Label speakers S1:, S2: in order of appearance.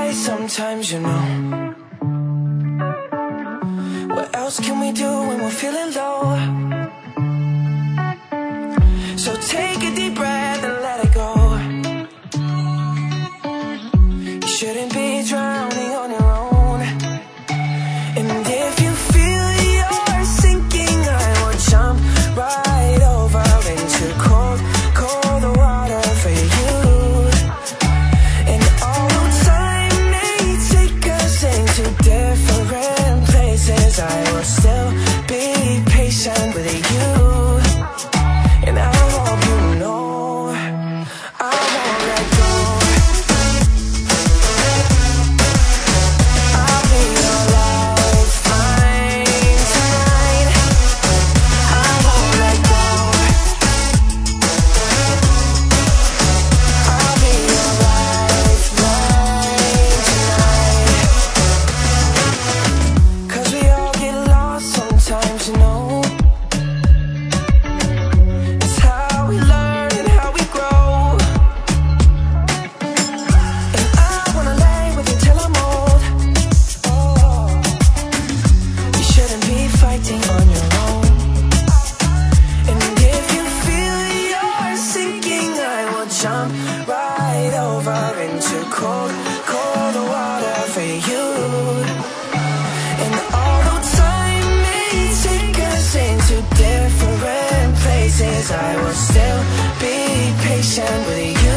S1: high sometimes, you know. What else can we do when we're feeling low? So take a deep breath and let it go. You shouldn't be drowning on your own. And if you feel you're sinking, I will jump right over into cold, cold water for you. And although time may take us into different places, I will still be patient with you. And I hope you know I won't let go. I'll be your lifeline tonight. I won't let go. I'll be your lifeline tonight. 'Cause we all get lost sometimes, you know. It's how we learn and how we grow. And I wanna lay with you till I'm old. Oh, you shouldn't be fighting on your own. And if you feel you're sinking, I will jump right over into cold, cold water for you. And although time may take us into different places, I will still be patient with you.